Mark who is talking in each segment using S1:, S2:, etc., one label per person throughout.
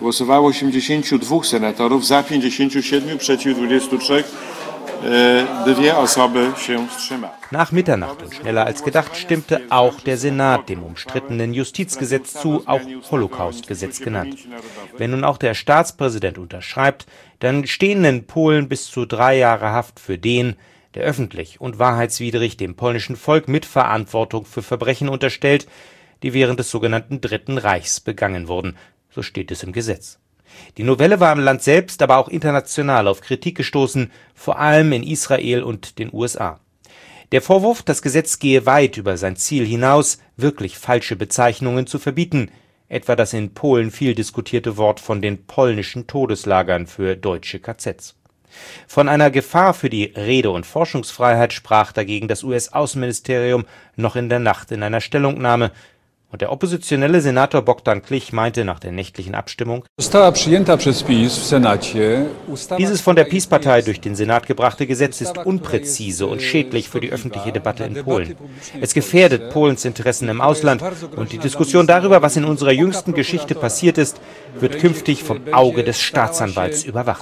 S1: Głosowało 82 senatorów, za 57, przeciw 23. Dwie Osoby się wstrzymały.
S2: Nach Mitternacht und schneller als gedacht stimmte auch der Senat dem umstrittenen Justizgesetz zu, auch Holocaustgesetz genannt. Wenn nun auch der Staatspräsident unterschreibt, dann stehen in Polen bis zu 3 Jahre Haft für den, der öffentlich und wahrheitswidrig dem polnischen Volk Mitverantwortung für Verbrechen unterstellt, die während des sogenannten Dritten Reichs begangen wurden. So steht es im Gesetz. Die Novelle war im Land selbst, aber auch international auf Kritik gestoßen, vor allem in Israel und den USA. Der Vorwurf, das Gesetz gehe weit über sein Ziel hinaus, wirklich falsche Bezeichnungen zu verbieten, etwa das in Polen viel diskutierte Wort von den polnischen Todeslagern für deutsche KZs. Von einer Gefahr für die Rede- und Forschungsfreiheit sprach dagegen das US-Außenministerium noch in der Nacht in einer Stellungnahme. Und der oppositionelle Senator Bogdan Klich meinte nach der nächtlichen Abstimmung: Dieses von der PiS-Partei durch den Senat gebrachte Gesetz ist unpräzise und schädlich für die öffentliche Debatte in Polen. Es gefährdet Polens Interessen im Ausland und die Diskussion darüber, was in unserer jüngsten Geschichte passiert ist, wird künftig vom Auge des Staatsanwalts überwacht.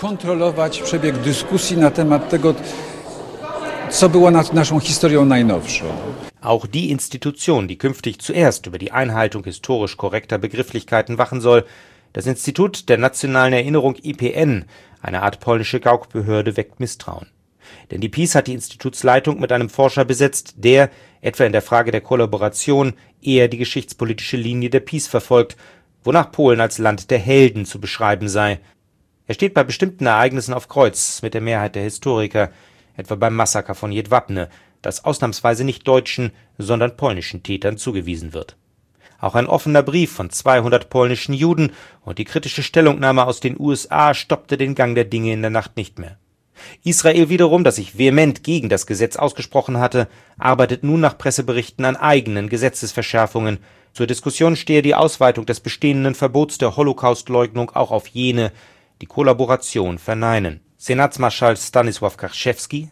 S2: Auch die Institution, die künftig zuerst über die Einhaltung historisch korrekter Begrifflichkeiten wachen soll, das Institut der nationalen Erinnerung IPN, eine Art polnische Gaukbehörde, weckt Misstrauen. Denn die PiS hat die Institutsleitung mit einem Forscher besetzt, der, etwa in der Frage der Kollaboration, eher die geschichtspolitische Linie der PiS verfolgt, wonach Polen als Land der Helden zu beschreiben sei. Er steht bei bestimmten Ereignissen auf Kreuz mit der Mehrheit der Historiker, etwa beim Massaker von Jedwabne, das ausnahmsweise nicht deutschen, sondern polnischen Tätern zugewiesen wird. Auch ein offener Brief von 200 polnischen Juden und die kritische Stellungnahme aus den USA stoppte den Gang der Dinge in der Nacht nicht mehr. Israel wiederum, das sich vehement gegen das Gesetz ausgesprochen hatte, arbeitet nun nach Presseberichten an eigenen Gesetzesverschärfungen. Zur Diskussion stehe die Ausweitung des bestehenden Verbots der Holocaustleugnung auch auf jene, die Kollaboration verneinen. Senatsmarschall Stanisław Karszewski: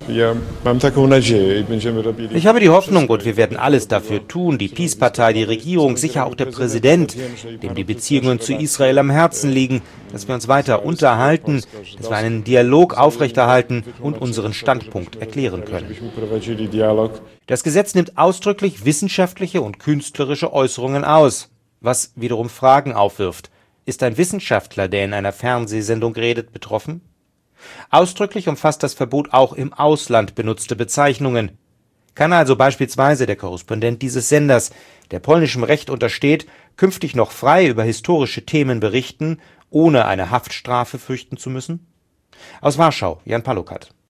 S2: Ich habe die Hoffnung und wir werden alles dafür tun, die PiS-Partei, die Regierung, sicher auch der Präsident, dem die Beziehungen zu Israel am Herzen liegen, dass wir uns weiter unterhalten, dass wir einen Dialog aufrechterhalten und unseren Standpunkt erklären können. Das Gesetz nimmt ausdrücklich wissenschaftliche und künstlerische Äußerungen aus, was wiederum Fragen aufwirft. Ist ein Wissenschaftler, der in einer Fernsehsendung redet, betroffen? Ausdrücklich umfasst das Verbot auch im Ausland benutzte Bezeichnungen. Kann also beispielsweise der Korrespondent dieses Senders, der polnischem Recht untersteht, künftig noch frei über historische Themen berichten, ohne eine Haftstrafe fürchten zu müssen? Aus Warschau, Jan Palukat.